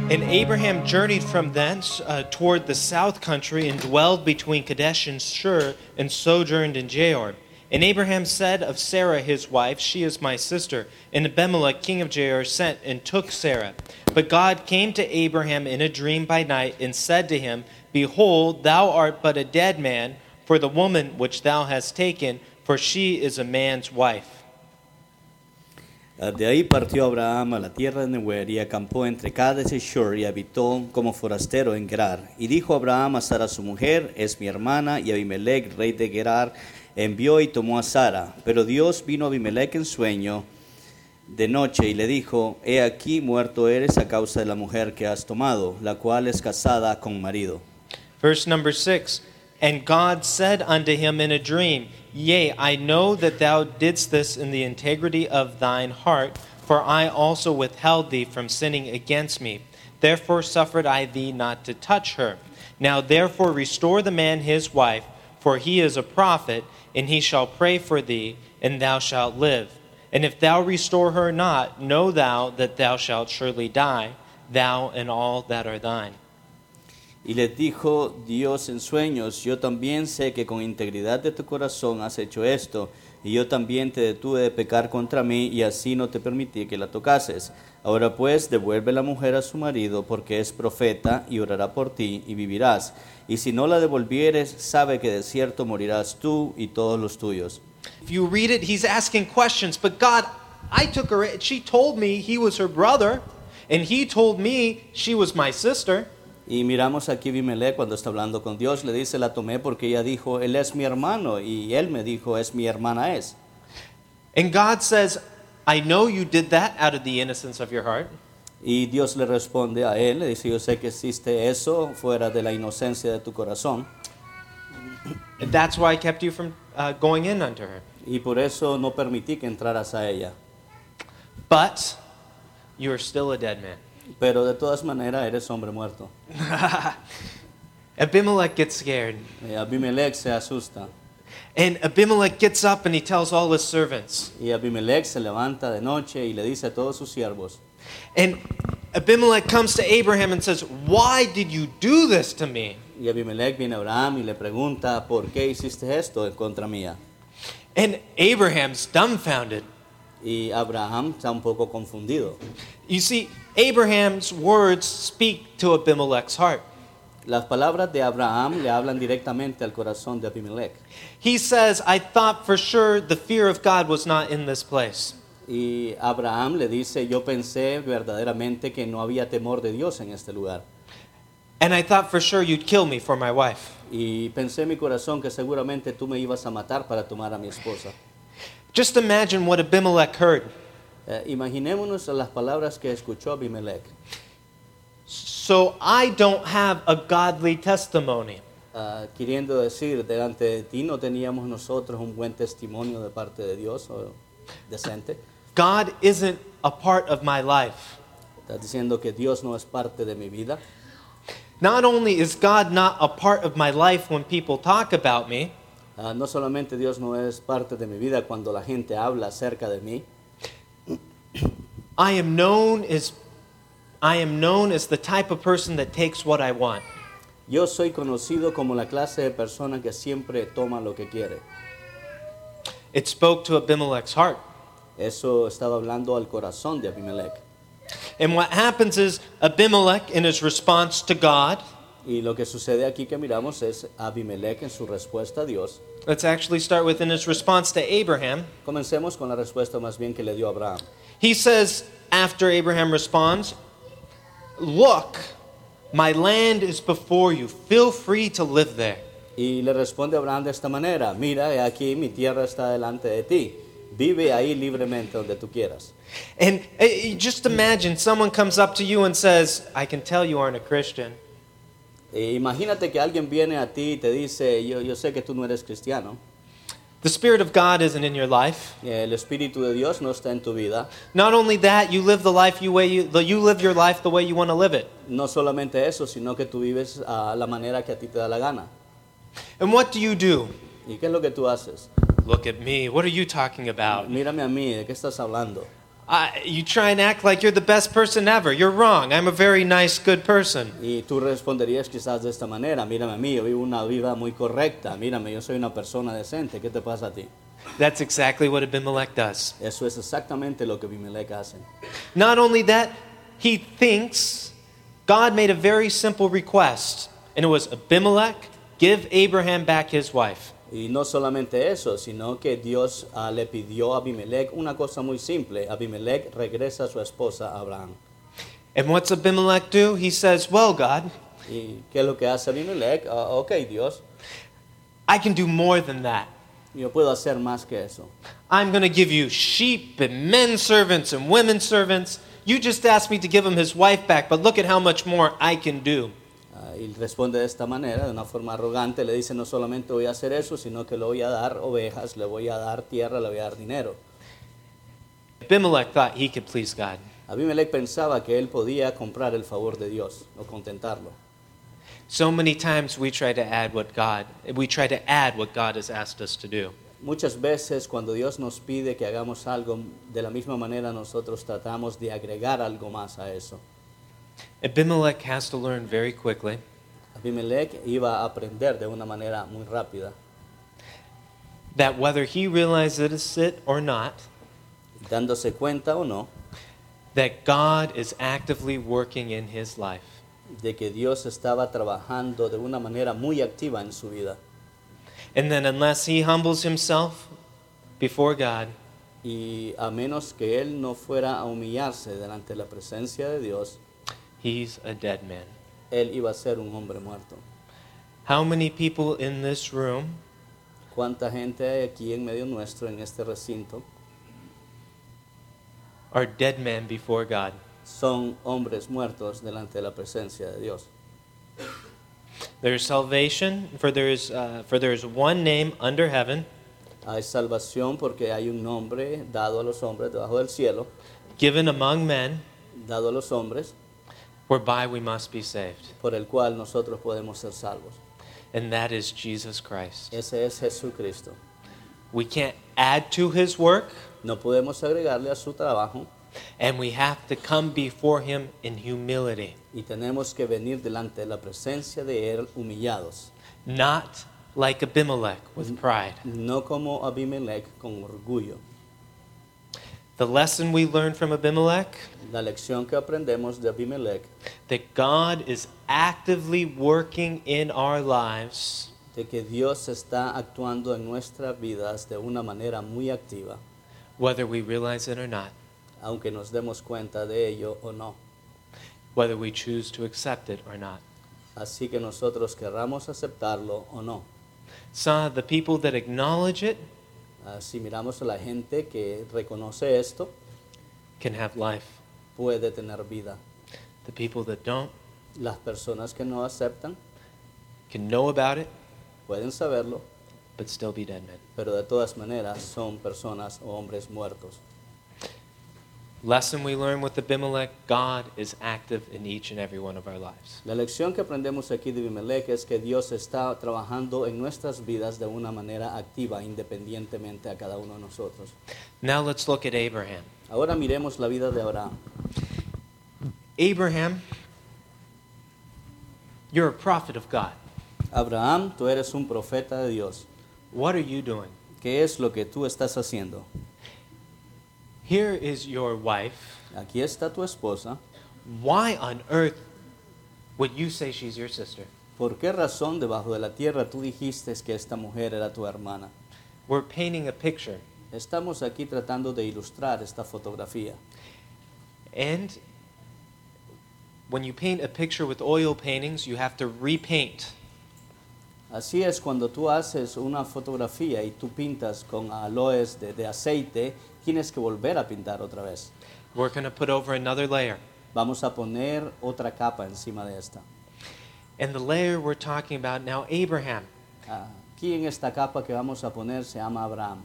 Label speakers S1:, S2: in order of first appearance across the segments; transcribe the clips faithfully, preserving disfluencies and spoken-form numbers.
S1: And Abraham journeyed from thence uh, toward the south country and dwelled between Kadesh and Shur and sojourned in Jaor. And Abraham said of Sarah his wife, She is my sister. And Abimelech king of Jair sent and took Sarah. But God came to Abraham in a dream by night and said to him, Behold, thou art but a dead man for the woman which thou hast taken, for she is a man's wife.
S2: De ahí partió Abraham a la tierra de Nehuer y acampó entre Cades y Shur y habitó como forastero en Gerar. Y dijo Abraham a Sara su mujer, es mi hermana, y Abimelech, rey de Gerar, envió y tomó a Sara. Pero Dios vino a Abimelech en sueño de noche y le dijo, he aquí muerto eres a causa de la mujer que has tomado, la cual es casada con marido.
S1: Verse number six, And God said unto him in a dream, Yea, I know that thou didst this in the integrity of thine heart, for I also withheld thee from sinning against me. Therefore suffered I thee not to touch her. Now therefore restore the man his wife, for he is a prophet, and he shall pray for thee, and thou shalt live. And if thou restore her not, know thou that thou shalt surely die, thou and all that are thine.
S2: Y les dijo Dios en sueños, yo también sé que con integridad de tu corazón has hecho esto, y yo también te detuve de pecar contra mí, y así no te permití que la tocases. Ahora pues, devuelve la mujer a su marido, porque es profeta, y orará por ti, y vivirás. Y si no la devolvieres, sabe que de cierto morirás tú y todos los tuyos.
S1: If you read it, he's asking questions, but God, I took her, she told me he was her brother, and he told me she was my sister.
S2: Y miramos aquí Abimelech cuando está hablando con Dios, le dice, la tomé porque ella dijo, él es mi hermano, y él me dijo, es mi hermana es.
S1: And God says, I know you did that out of the innocence of your heart.
S2: Y Dios le responde a él, le dice, yo sé que hiciste eso fuera de la inocencia de tu corazón.
S1: And that's why I kept you from uh, going in unto her.
S2: Y por eso no permití que entraras a ella.
S1: But you are still a dead man.
S2: Pero de todas maneras eres hombre muerto.
S1: Abimelech gets scared.
S2: Y Abimelech se asusta.
S1: And Abimelech gets up and he tells all his servants.
S2: Y Abimelech se levanta de noche y le dice a todos sus siervos.
S1: And Abimelech comes to Abraham and says, Why did you do this to me?
S2: Y Abimelech viene a Abraham y le pregunta, ¿por qué hiciste esto en contra mía?
S1: And Abraham's dumbfounded.
S2: Y Abraham está un poco confundido.
S1: You see, Abraham's words speak to Abimelech's heart.
S2: Las palabras de Abraham le hablan directamente al corazón de Abimelech.
S1: He says, I thought for sure the fear of God was not in this place.
S2: Y Abraham le dice, yo pensé verdaderamente que no había temor de Dios en este lugar.
S1: And I thought for sure you'd kill me for my wife.
S2: Y pensé en mi corazón que seguramente tú me ibas a matar para tomar a mi esposa.
S1: Just imagine what Abimelech heard.
S2: Eh, imaginémonos las palabras que escuchó Abimelech.
S1: So I don't have a godly testimony.
S2: Uh, queriendo decir, delante de ti no teníamos nosotros un buen testimonio de parte de Dios o decente.
S1: God isn't a part of my life.
S2: Estás diciendo que Dios no es parte de mi vida.
S1: Not only is God not a part of my life when people talk about me,
S2: Uh, no solamente Dios no es parte de mi vida cuando la gente habla acerca de mí.
S1: I am known as I am known as the type of person that takes what I want.
S2: Yo soy conocido como la clase de persona que siempre toma lo que quiere.
S1: It spoke to Abimelech's heart.
S2: Eso estaba hablando al corazón de Abimelech.
S1: And what happens is Abimelech, in his response to God,
S2: Y lo que sucede aquí que miramos es Abimelech en su respuesta a Dios.
S1: let's actually start with in his response to Abraham.
S2: Comencemos con la respuesta más bien que le dio Abraham.
S1: He says, after Abraham responds, Look, my land is before you. Feel free to live there.
S2: Y le responde Abraham de esta manera, mira, he aquí mi tierra está delante de ti. Vive ahí libremente donde tú quieras.
S1: And uh, just imagine someone comes up to you and says, I can tell you aren't a Christian.
S2: E imagínate que alguien viene a ti y te dice, yo, yo sé que tú no eres cristiano.
S1: The Spirit of God isn't in your life.
S2: El Espíritu de Dios no está en tu vida.
S1: Not only that, you live the life you way you, you live your life the way you want to live it.
S2: No solamente eso, sino que tú vives a la manera que a ti te da la gana.
S1: And what do you do?
S2: ¿Y qué es lo que tú haces?
S1: Look at me. What are you talking about?
S2: Mírame a mí, ¿de qué estás hablando?
S1: I, you try and act like you're the best person ever. You're wrong. I'm a very nice, good person.
S2: Y tú responderías quizás de esta manera: mírame a mí, yo vivo una vida muy correcta, mírame, yo soy una persona decente, ¿qué te pasa a ti?
S1: That's exactly what Abimelech does.
S2: Eso es exactamente lo que Abimelech hace.
S1: Not only that, he thinks God made a very simple request, and it was, Abimelech, give Abraham back his wife.
S2: Y no solamente eso, sino que Dios uh, le pidió a Abimelech una cosa muy simple: Abimelech regresa a su esposa Abraham.
S1: And what's Abimelech do? He says, well, God,
S2: ¿Y qué es lo que hace Abimelech? Uh, ok, Dios,
S1: I can do more than that.
S2: yo puedo hacer más que eso.
S1: I'm going to give you sheep and men servants and women servants. You just asked me to give him his wife back, but look at how much more I can do.
S2: Uh, y responde de esta manera, de una forma arrogante. Le dice: no solamente voy a hacer eso, sino que le voy a dar ovejas, le voy a dar tierra, le voy a dar dinero.
S1: Abimelech thought he could please God.
S2: Abimelech pensaba que él podía comprar el favor de Dios o contentarlo.
S1: So many times we try to add what God, we try to add what God has asked us to do.
S2: Muchas veces cuando Dios nos pide que hagamos algo, de la misma manera nosotros tratamos de agregar algo más a eso.
S1: Abimelech has to learn very quickly
S2: Abimelech iba a aprender de una manera muy rápida
S1: that whether he realizes it or not,
S2: dándose cuenta o no,
S1: that God is actively working in his life.
S2: de que Dios estaba trabajando de una manera muy activa en su vida.
S1: And then unless he humbles himself before God,
S2: Y a menos que él no fuera a humillarse delante de la presencia de Dios,
S1: he's a dead man.
S2: él iba a ser un hombre muerto.
S1: How many people in this room
S2: ¿Cuánta gente hay aquí en medio nuestro, en este recinto,
S1: are dead men before God?
S2: son hombres muertos delante de la presencia de Dios?
S1: There is salvation, for there is, uh, for there is one name under heaven
S2: Hay salvación porque hay un nombre dado a los hombres debajo del cielo,
S1: given among men
S2: dado a los hombres,
S1: whereby we must be saved,
S2: por el cual nosotros podemos ser salvos.
S1: and that is Jesus Christ.
S2: Ese es Jesucristo.
S1: We can't add to his work,
S2: No podemos agregarle a su trabajo
S1: and we have to come before him in humility,
S2: y tenemos que venir delante de la presencia de Él humillados,
S1: not like Abimelech with pride.
S2: no como Abimelech con orgullo.
S1: The lesson we learn from Abimelech,
S2: La lección que aprendemos de Abimelech,
S1: that God is actively working in our lives,
S2: de que Dios está actuando en nuestras vidas de una manera muy activa,
S1: whether we realize it or not,
S2: aunque nos demos cuenta de ello o no.
S1: whether we choose to accept it or not.
S2: Así que nosotros querramos aceptarlo o no.
S1: So the people that acknowledge it
S2: Si miramos a la gente que reconoce esto,
S1: can have life.
S2: puede tener vida.
S1: The people that don't
S2: Las personas que no aceptan
S1: can know about it,
S2: pueden saberlo,
S1: but still be dead men.
S2: pero de todas maneras son personas o hombres muertos.
S1: Lesson we learn with Abimelech, God is active in each and every one of our lives.
S2: La lección que aprendemos aquí de Abimelech es que Dios está trabajando en nuestras vidas de una manera activa, independientemente a cada uno de nosotros.
S1: Now let's look at Abraham.
S2: Ahora miremos la vida de Abraham.
S1: Abraham, you're a prophet of God.
S2: Abraham, tú eres un profeta de Dios.
S1: What are you doing?
S2: ¿Qué es lo que tú estás haciendo?
S1: Here is your wife.
S2: Aquí está tu esposa.
S1: Why on earth would you say she's your sister?
S2: ¿Por qué razón debajo de la tierra tú dijiste que esta mujer era tu hermana?
S1: We're painting a picture.
S2: Estamos aquí tratando de ilustrar esta fotografía.
S1: And when you paint a picture with oil paintings, you have to repaint.
S2: Así es, cuando tú haces una fotografía y tú pintas con aloes de, de aceite, tienes que volver a pintar otra vez.
S1: We're going to put over another layer.
S2: Vamos a poner otra capa encima de esta.
S1: And the layer we're talking about now, Abraham.
S2: Aquí en esta capa que vamos a poner se llama Abraham.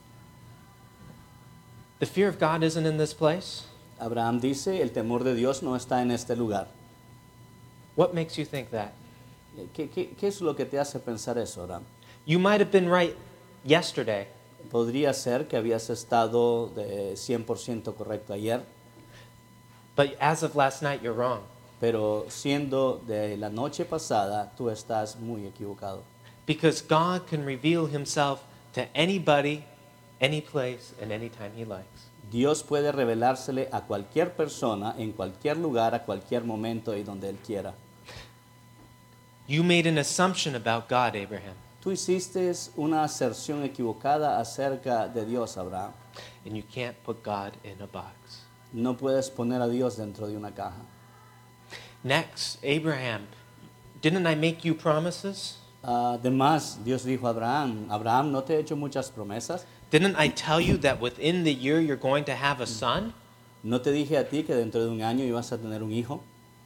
S1: The fear of God isn't in this place.
S2: Abraham dice, el temor de Dios no está en este lugar.
S1: What makes you think that?
S2: ¿Qué, qué, qué es lo que te hace pensar eso, Abraham?
S1: You might have been right yesterday,
S2: Podría ser que habías estado de cien por ciento correcto ayer,
S1: but as of last night, you're wrong.
S2: pero siendo de la noche pasada, tú estás muy equivocado.
S1: Because God can reveal himself to anybody, any place, and any time he likes.
S2: Dios puede revelársele a cualquier persona, en cualquier lugar, a cualquier momento y donde Él quiera.
S1: You made an assumption about God, Abraham,
S2: Tú hiciste una aserción equivocada acerca de Dios, Abraham.
S1: and you can't put God in a box.
S2: No puedes poner a Dios dentro de una caja.
S1: Next, Abraham, didn't I make you promises?
S2: Además, Dios dijo a Abraham, Abraham, ¿no te he hecho muchas promesas?
S1: Didn't I tell you that within the year you're going to have a son?
S2: ¿No te dije a ti que dentro de un año ibas a tener un hijo?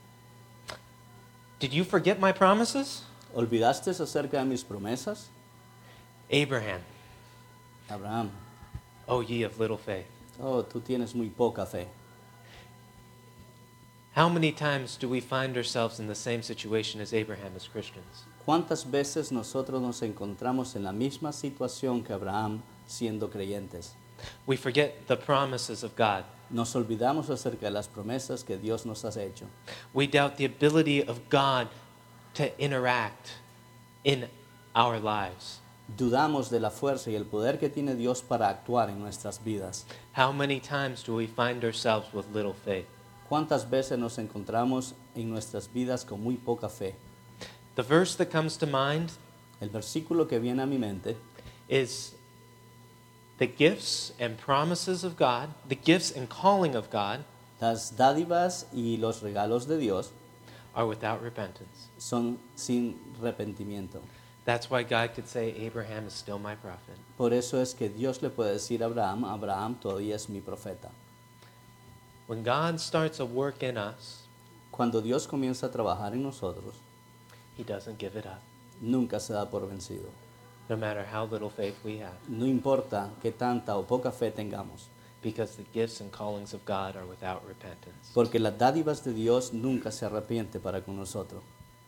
S1: Did you forget my promises?
S2: ¿Olvidaste acerca de mis promesas?
S1: Abraham,
S2: Abraham,
S1: oh ye of little faith.
S2: oh, tú tienes muy poca fe.
S1: How many times do we find ourselves in the same situation as Abraham as Christians?
S2: ¿Cuántas veces nosotros nos encontramos en la misma situación que Abraham siendo creyentes?
S1: We forget the promises of God.
S2: Nos olvidamos acerca de las promesas que Dios nos ha hecho.
S1: We doubt the ability of God to interact in our lives.
S2: Dudamos de la fuerza y el poder que tiene Dios para actuar en nuestras vidas.
S1: How many times do we find ourselves with little faith?
S2: ¿Cuántas veces nos encontramos en nuestras vidas con muy poca fe?
S1: The verse that comes to mind
S2: El versículo que viene a mi mente
S1: is the gifts and promises of God, the gifts and calling of God
S2: las dádivas y los regalos de Dios
S1: are without repentance.
S2: son sin arrepentimiento.
S1: That's why God could say, Abraham is still my prophet.
S2: Por eso es que Dios le puede decir a Abraham, Abraham todavía es mi profeta.
S1: When God starts a work in us,
S2: Cuando Dios comienza a trabajar en nosotros,
S1: he doesn't give it up,
S2: nunca se da por vencido.
S1: no matter how little faith we have,
S2: No importa qué tanta o poca fe tengamos,
S1: because the gifts and callings of God are without repentance.
S2: porque las dádivas de Dios nunca se arrepiente para con nosotros.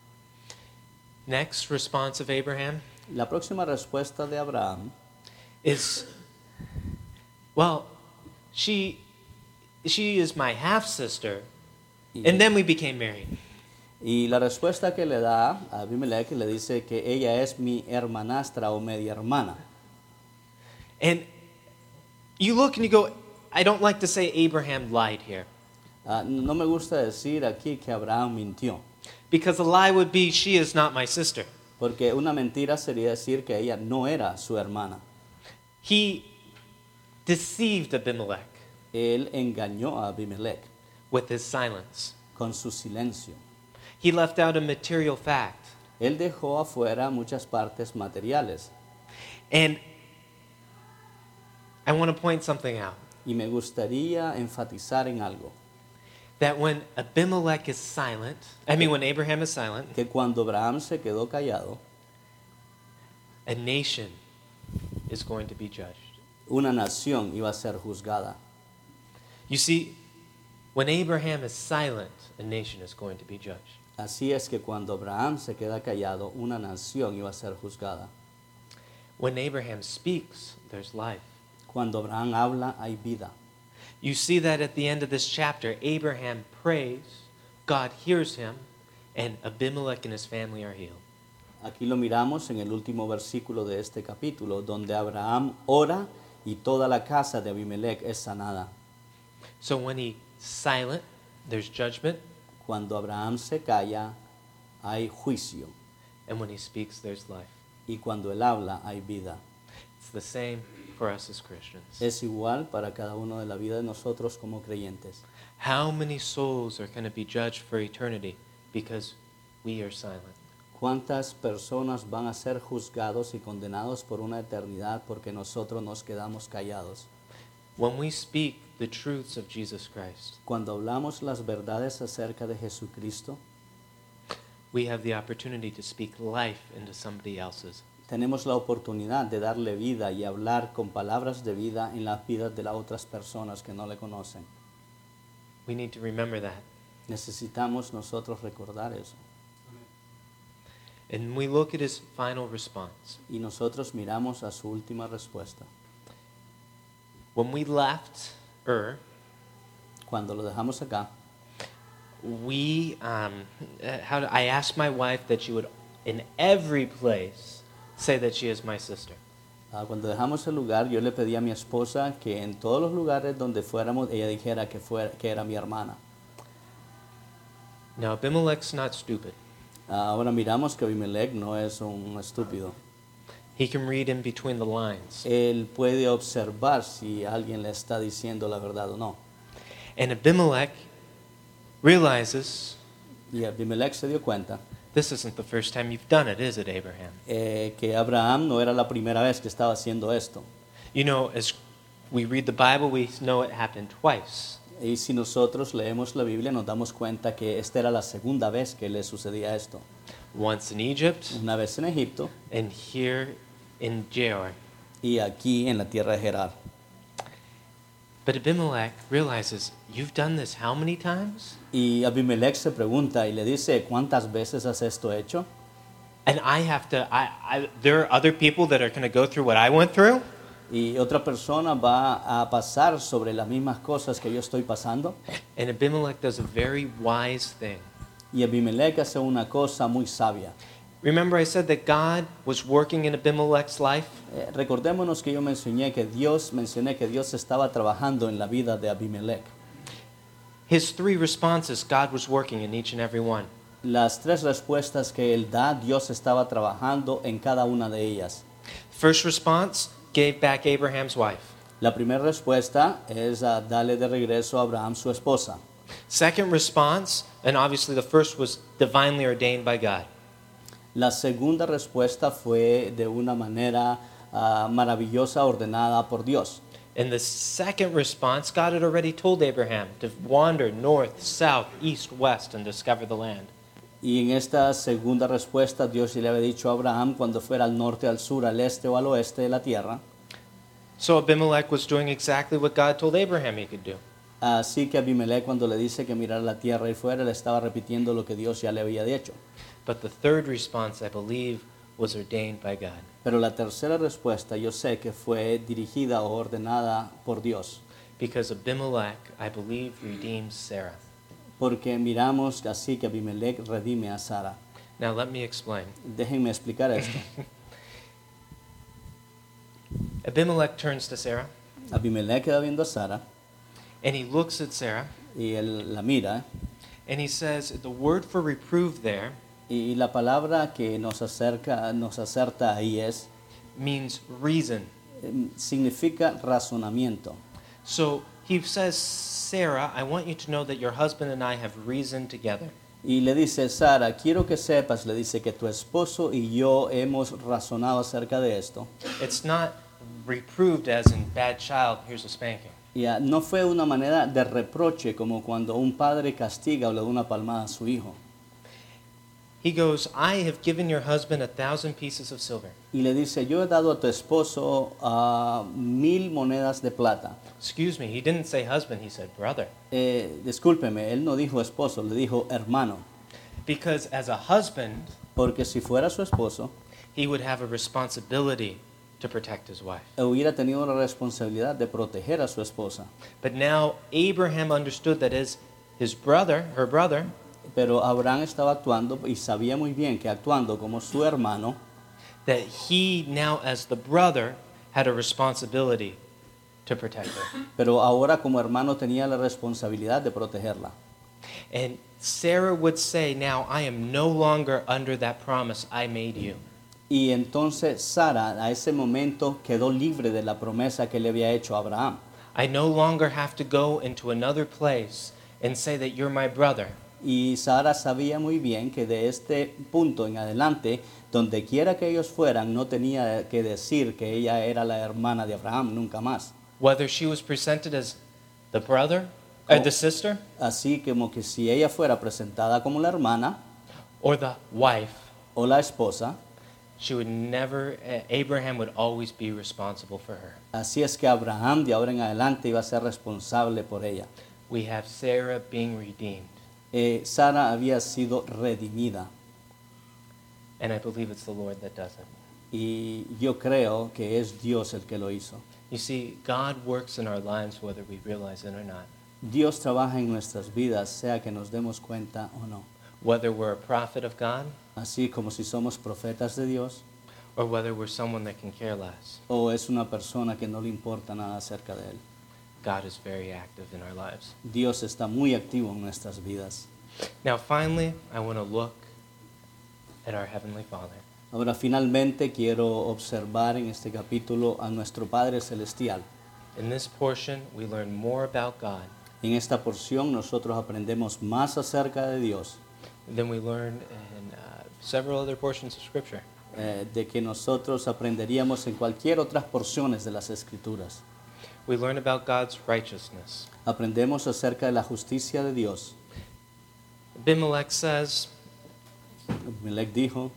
S1: Next response of Abraham
S2: La próxima respuesta de Abraham
S1: is, well, she she is my half sister,
S2: y,
S1: and then we became married.
S2: y la respuesta que le da a Abimelech le dice que ella es mi hermanastra o media hermana.
S1: And you look and you go, I don't like to say Abraham lied here,
S2: Ah, no me gusta decir aquí que Abraham mintió,
S1: because a lie would be she is not my sister.
S2: porque una mentira sería decir que ella no era su hermana.
S1: He deceived Abimelech
S2: Él engañó a Abimelech
S1: with his silence.
S2: con su silencio.
S1: He left out a material fact.
S2: Él dejó afuera muchas partes materiales.
S1: And I want to point something out.
S2: Y me gustaría enfatizar en algo,
S1: That when Abimelech is silent, I mean when Abraham is silent,
S2: que cuando Abraham se quedó callado,
S1: a nation is going to be judged.
S2: una nación iba a ser juzgada.
S1: You see, when Abraham is silent, a nation is going to be judged.
S2: Así es que cuando Abraham se queda callado, una nación iba a ser juzgada.
S1: When Abraham speaks, there's life.
S2: Cuando Abraham habla, hay vida.
S1: You see that at the end of this chapter, Abraham prays, God hears him, and Abimelech and his family are healed.
S2: Aquí lo miramos en el último versículo de este capítulo, donde Abraham ora y toda la casa de Abimelech es sanada.
S1: So when he's silent, there's judgment,
S2: Cuando Abraham se calla, hay juicio.
S1: and when he speaks, there's life.
S2: Y cuando él habla, hay vida.
S1: It's the same for us as Christians.
S2: Es igual para cada uno de la vida de nosotros como creyentes.
S1: How many souls are going to be judged for eternity because we are silent?
S2: ¿Cuántas personas van a ser juzgados y condenados por una eternidad porque nosotros nos quedamos callados?
S1: When we speak the truths of Jesus Christ,
S2: Cuando hablamos las verdades acerca de Jesucristo,
S1: we have the opportunity to speak life into somebody else's.
S2: tenemos la oportunidad de darle vida y hablar con palabras de vida en las vidas de las otras personas que no le conocen.
S1: We need to remember that.
S2: Necesitamos nosotros recordar eso.
S1: And we look at his final response.
S2: Y nosotros miramos a su última respuesta.
S1: when we left Ur,
S2: Cuando lo dejamos acá,
S1: we, um, uh, how do, I asked my wife that she would, in every place, say that she is my sister.
S2: ah, cuando dejamos el lugar, yo le pedí a mi esposa que en todos los lugares donde fuéramos, ella dijera que, fuera, que era mi hermana.
S1: Now, Abimelech's not stupid.
S2: Ah, ahora miramos que Abimelech no es un estúpido.
S1: He can read in between the lines.
S2: Él puede observar si alguien le está diciendo la verdad o no.
S1: And Abimelech realizes,
S2: Y Abimelech se dio cuenta
S1: this isn't the first time you've done it, is it, Abraham?
S2: eh, que Abraham no era la primera vez que estaba haciendo esto.
S1: You know, as we read the Bible, we know it happened twice.
S2: Y si nosotros leemos la Biblia nos damos cuenta que esta era la segunda vez que le sucedía esto.
S1: Once in Egypt
S2: Una vez en Egipto
S1: and here in Gerar.
S2: y aquí en la tierra de Gerar.
S1: But Abimelech realizes, you've done this how many times?
S2: Y Abimelech se pregunta y le dice, ¿cuántas veces has esto hecho?
S1: And I have to, I, I, there are other people that are going to go through what I went through?
S2: Y otra persona va a pasar sobre las mismas cosas que yo estoy pasando.
S1: And Abimelech does a very wise thing.
S2: Y Abimelech hace una cosa muy sabia.
S1: Remember I said that God was working in Abimelech's life?
S2: Eh, recordémonos que yo mencioné que Dios, mencioné que Dios estaba trabajando en la vida de Abimelech.
S1: His three responses, God was working in each and every one.
S2: Las tres respuestas que él da, Dios estaba trabajando en cada una de ellas.
S1: First response, gave back Abraham's wife.
S2: La primera respuesta es a darle de regreso a Abraham su esposa.
S1: Second response, and obviously the first was divinely ordained by God.
S2: La segunda respuesta fue de una manera ah, maravillosa ordenada por Dios.
S1: In the second response, God had already told Abraham to wander north, south, east, west, and discover the land.
S2: Y en esta segunda respuesta Dios ya le había dicho a Abraham cuando fuera al norte, al sur, al este o al oeste de la tierra.
S1: So Abimelech was doing exactly what God told Abraham he could do.
S2: Así que Abimelech cuando le dice que mirara la tierra y fuera, le estaba repitiendo lo que Dios ya le había dicho.
S1: But the third response, I believe, was ordained by God.
S2: Pero la tercera respuesta yo sé que fue dirigida o ordenada por Dios.
S1: Because Abimelech, I believe, redeemed Sarah.
S2: Porque miramos así que Abimelech redime a Sara.
S1: Now let me explain.
S2: Déjenme explicar esto.
S1: Abimelech turns to Sarah,
S2: Abimelech queda viendo a Sara
S1: and he looks at Sarah,
S2: y él la mira.
S1: and he says, the word for reprove there
S2: Y la palabra que nos acerca, nos acerta ahí es,
S1: means reason.
S2: eh, significa razonamiento.
S1: So he says, Sarah, I want you to know that your husband and I have reasoned together.
S2: Y le dice, Sara, quiero que sepas, le dice que tu esposo y yo hemos razonado acerca de esto.
S1: It's not reproved as in bad child, here's a spanking.
S2: Y ah, no fue una manera de reproche como cuando un padre castiga o le da una palmada a su hijo.
S1: He goes, I have given your husband a thousand pieces of silver.
S2: Y le dice, yo he dado a tu esposo ah, mil monedas de plata.
S1: Excuse me, he didn't say husband, he said brother.
S2: Eh, discúlpeme, él no dijo esposo, le dijo hermano.
S1: Because as a husband,
S2: Porque si fuera su esposo,
S1: he would have a responsibility to protect his wife.
S2: hubiera tenido la responsabilidad de proteger a su esposa.
S1: But now Abraham understood that as his brother, her brother,
S2: Pero Abraham estaba actuando y sabía muy bien que actuando como su hermano,
S1: that he now as the brother had a responsibility to protect her.
S2: pero ahora como hermano tenía la responsabilidad de protegerla.
S1: And Sarah would say, now I am no longer under that promise I made you.
S2: Y entonces Sara a ese momento quedó libre de la promesa que le había hecho a Abraham.
S1: I no longer have to go into another place and say that you're my brother.
S2: Y Sara sabía muy bien que de este punto en adelante, donde quiera que ellos fueran, no tenía que decir que ella era la hermana de Abraham, nunca más.
S1: Whether she was presented as the brother or
S2: Oh.
S1: the sister
S2: Así como que si ella fuera presentada como la hermana
S1: or the wife,
S2: o la esposa,
S1: she would never, uh, Abraham would always be responsible for her.
S2: así es que Abraham de ahora en adelante iba a ser responsable por ella.
S1: We have Sarah being redeemed.
S2: Eh, Sara había sido redimida
S1: And I believe it's the Lord that does it.
S2: Y yo creo que es Dios el que lo hizo.
S1: You see, God works in our lives whether we realize it or not.
S2: Dios trabaja en nuestras vidas, sea que nos demos cuenta o no.
S1: Whether we're a prophet of God
S2: Así como si somos profetas de Dios,
S1: or whether we're someone that can care less,
S2: o es una persona que no le importa nada acerca de Él.
S1: God is very active in our lives.
S2: Dios está muy activo en nuestras vidas.
S1: Now, finally, I want to look at our Heavenly Father.
S2: Ahora finalmente quiero observar en este capítulo a nuestro Padre Celestial.
S1: In this portion, we learn more about God
S2: En esta porción nosotros aprendemos más acerca de Dios,
S1: than we learn in uh, several other portions of Scripture.
S2: eh, de que nosotros aprenderíamos en cualquier otras porciones de las Escrituras.
S1: We learn about God's righteousness.
S2: Aprendemos acerca de la justicia de Dios.
S1: Abimelech says,
S2: Abimelech dijo,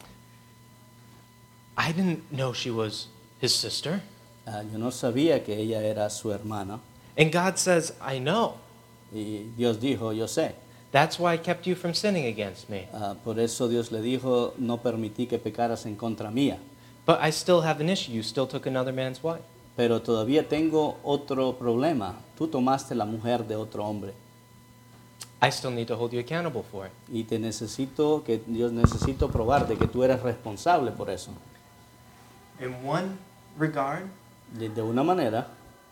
S1: I didn't know she was his sister.
S2: ah, yo no sabía que ella era su hermana.
S1: And God says, I know.
S2: Y Dios dijo, yo sé.
S1: That's why I kept you from sinning against me.
S2: Ah, por eso Dios le dijo, no permití que pecaras en contra mía.
S1: But I still have an issue. You still took another man's wife.
S2: Pero todavía tengo otro problema. Tú tomaste la mujer de otro hombre.
S1: I still need to hold you accountable for it.
S2: Y te necesito, que Dios necesito probar de que tú eres responsable por eso.
S1: In one regard,
S2: De, de una manera,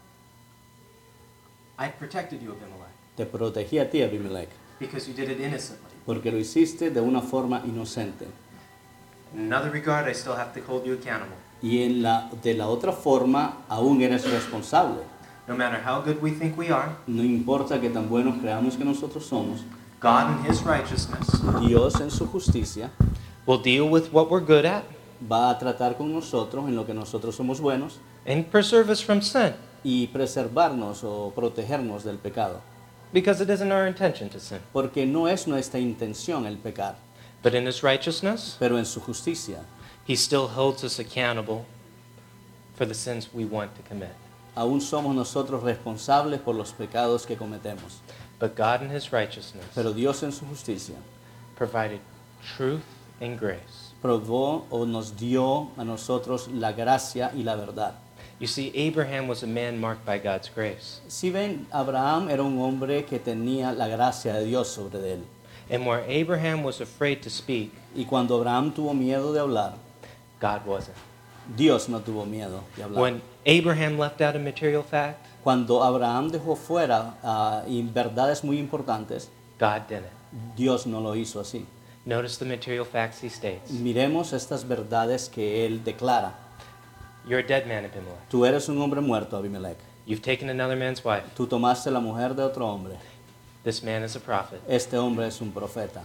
S1: I protected you, Abimelech,
S2: te protegí a ti, Abimelech,
S1: because you did it innocently.
S2: porque lo hiciste de una forma inocente.
S1: In another regard, I still have to hold you accountable.
S2: Y en la, de la otra forma, aún eres responsable.
S1: No matter how good we think we are,
S2: No importa que tan buenos creamos que nosotros somos,
S1: God in His righteousness
S2: Dios en su justicia
S1: will deal with what we're good at
S2: va a tratar con nosotros en lo que nosotros somos buenos
S1: and preserve us from sin,
S2: y preservarnos o protegernos del pecado.
S1: because it isn't our intention to sin.
S2: Porque no es nuestra intención el pecar,
S1: But in His righteousness,
S2: pero en su justicia
S1: He still holds us accountable for the sins we want to commit.
S2: aún somos nosotros responsables por los pecados que cometemos.
S1: But God in His righteousness
S2: Pero Dios en su justicia
S1: provided truth and grace.
S2: probó o nos dio a nosotros la gracia y la verdad.
S1: You see, Abraham was a man marked by God's grace.
S2: Si ven, Abraham era un hombre que tenía la gracia de Dios sobre él.
S1: And where Abraham was afraid to speak,
S2: Y cuando Abraham tuvo miedo de hablar,
S1: God wasn't.
S2: Dios no tuvo miedo de hablar.
S1: When Abraham left out a material fact,
S2: Cuando Abraham dejó fuera ah, y verdades muy importantes,
S1: God didn't.
S2: Dios no lo hizo así.
S1: Notice the material facts he states.
S2: Miremos estas verdades que él declara.
S1: You're a dead man, Abimelech.
S2: Tú eres un hombre muerto, Abimelech.
S1: You've taken another man's wife.
S2: Tú tomaste la mujer de otro hombre.
S1: This man is a prophet.
S2: Este hombre es un profeta.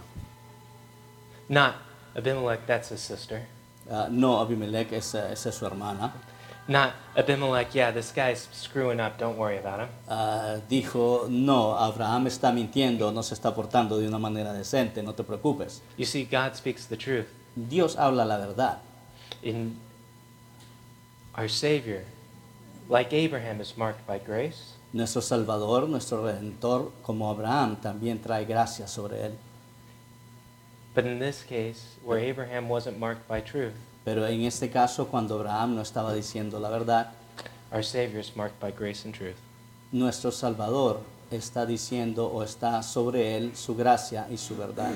S1: Not Abimelech, that's his sister.
S2: Ah, no, Abimelech, esa, esa es su hermana.
S1: Not Abimelech, yeah, this guy's screwing up, don't worry about him.
S2: Ah, dijo, no, Abraham está mintiendo, no se está portando de una manera decente, no te preocupes.
S1: You see, God speaks the truth.
S2: Dios habla la verdad.
S1: In our Savior, like Abraham, is marked by grace,
S2: Nuestro Salvador, nuestro Redentor, como Abraham, también trae gracia sobre él.
S1: but in this case, where Abraham wasn't marked by truth,
S2: Pero en este caso, cuando Abraham no estaba diciendo la verdad,
S1: our Savior is marked by grace and truth.
S2: nuestro Salvador está diciendo o está sobre él su gracia y su verdad.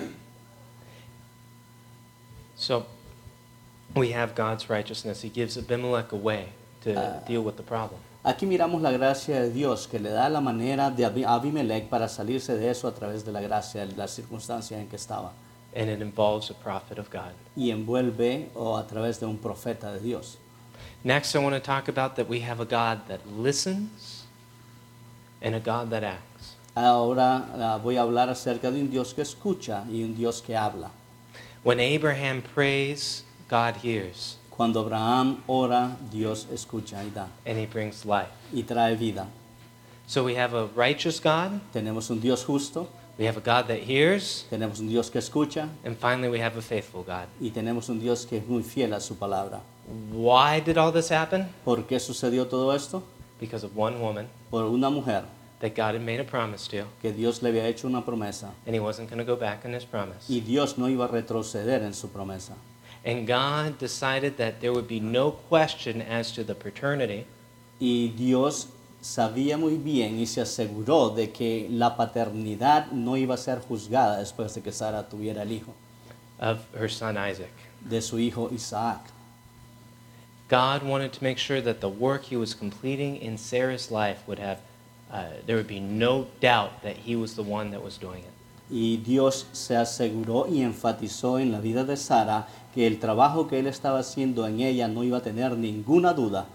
S1: So, we have God's righteousness. He gives Abimelech a way to
S2: Ah.
S1: deal with the problem.
S2: Aquí miramos la gracia de Dios que le da la manera de Abi- Abimelech para salirse de eso a través de la gracia, de la circunstancia en que estaba.
S1: And it involves a prophet of God.
S2: Y envuelve o a través de un profeta de Dios.
S1: Next, I want to talk about that we have a God that listens and a God that acts.
S2: Ahora ah, voy a hablar acerca de un Dios que escucha y un Dios que habla.
S1: When Abraham prays, God hears,
S2: Cuando Abraham ora, Dios escucha y da
S1: and He brings life.
S2: y trae vida.
S1: So we have a righteous God,
S2: Tenemos un Dios justo,
S1: we have a God that hears,
S2: tenemos un Dios que escucha
S1: and finally we have a faithful God.
S2: y tenemos un Dios que es muy fiel a su palabra.
S1: Why did all this happen?
S2: ¿Por qué sucedió todo esto?
S1: Because of one woman
S2: Por una mujer
S1: that God had made a promise to,
S2: que Dios le había hecho una promesa
S1: and He wasn't going to go back on His promise.
S2: y Dios no iba a retroceder en su promesa.
S1: And God decided that there would be no question as to the paternity
S2: Y Dios sabía muy bien y se aseguró de que la paternidad no iba a ser juzgada después de que Sara tuviera el hijo,
S1: of her son Isaac.
S2: de su hijo Isaac.
S1: God wanted to make sure that the work he was completing in Sarah's life would have, uh, there would be no doubt that he was the one that was doing it.
S2: Y Dios se aseguró y enfatizó en la vida de Sara que el trabajo que él estaba haciendo en ella no iba a tener ninguna duda.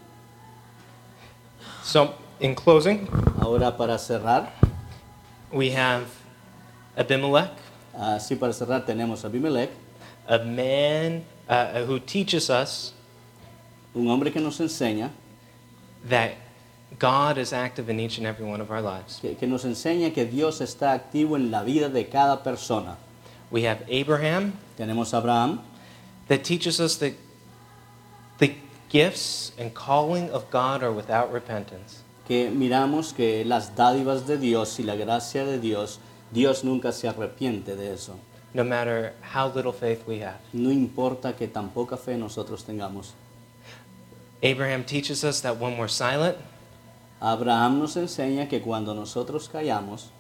S1: So, in closing,
S2: Ahora para cerrar,
S1: we have Abimelech,
S2: así para cerrar tenemos a Abimelech,
S1: a man uh, who teaches us
S2: un hombre que nos enseña,
S1: that God is active in each and every one of our lives.
S2: que, que nos enseña que Dios está activo en la vida de cada persona.
S1: We have Abraham
S2: Tenemos a Abraham,
S1: that teaches us that the gifts and calling of God are without repentance.
S2: que miramos que las dádivas de Dios y la gracia de Dios, Dios nunca se arrepiente de eso.
S1: No matter how little faith we have.
S2: No importa que tan poca fe nosotros tengamos.
S1: Abraham teaches us that when we're silent,
S2: Abraham nos enseña que cuando nosotros callamos,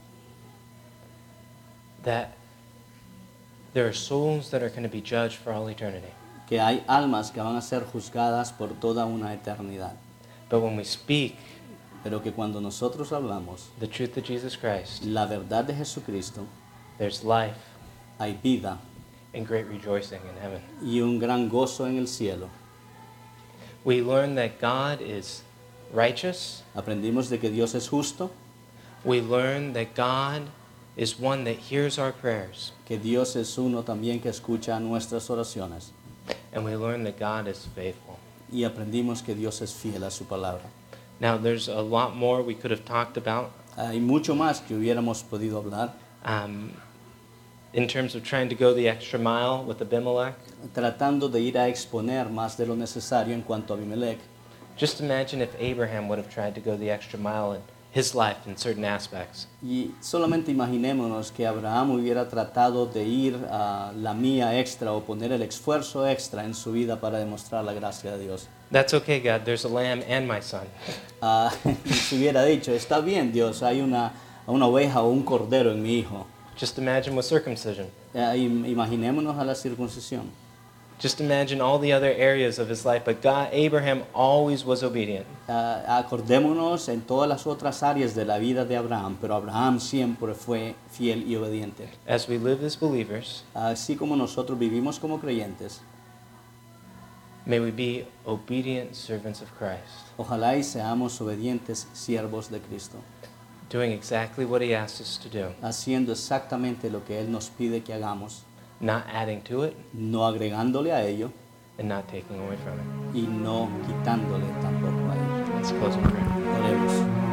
S1: that there are souls that are going to be judged for all eternity.
S2: que hay almas que van a ser juzgadas por toda una eternidad.
S1: But when we speak
S2: Pero que cuando nosotros hablamos
S1: the truth of Jesus Christ,
S2: la verdad de Jesucristo,
S1: there's life
S2: hay vida
S1: and great rejoicing in heaven.
S2: y un gran gozo en el cielo.
S1: We learn that God is righteous.
S2: Aprendimos de que Dios es justo,
S1: We learn that God is one that hears our prayers.
S2: que Dios es uno también que escucha nuestras oraciones.
S1: And we learn that God is faithful.
S2: Y aprendimos que Dios es fiel a su palabra.
S1: Now, there's a lot more we could have talked about
S2: Hay mucho más que hubiéramos podido hablar,
S1: um, in terms of trying to go the extra mile with Abimelech.
S2: tratando de ir a exponer más de lo necesario en cuanto a Abimelech.
S1: Just imagine if Abraham would have tried to go the extra mile in his life in certain aspects.
S2: Y solamente imaginémonos que Abraham hubiera tratado de ir a la mía extra o poner el esfuerzo extra en su vida para demostrar la gracia de Dios.
S1: That's okay, God. There's a lamb and my son.
S2: Ah, y si hubiera dicho, está bien Dios, hay una, una oveja o un cordero en mi hijo.
S1: Just imagine with circumcision.
S2: Ah, im- imaginémonos a la circuncisión.
S1: Just imagine all the other areas of his life. But God, Abraham always was obedient.
S2: Ah, acordémonos en todas las otras áreas de la vida de Abraham, pero Abraham siempre fue fiel y obediente.
S1: As we live as believers,
S2: Así como nosotros vivimos como creyentes,
S1: may we be obedient servants of Christ,
S2: ojalá y seamos obedientes siervos de Cristo,
S1: doing exactly what he asks us to do,
S2: haciendo exactamente lo que Él nos pide que hagamos,
S1: not adding to it
S2: no agregándole a ello
S1: and not taking away from it.
S2: y no quitándole tampoco a ello.
S1: Let's close in prayer.
S2: Oremos.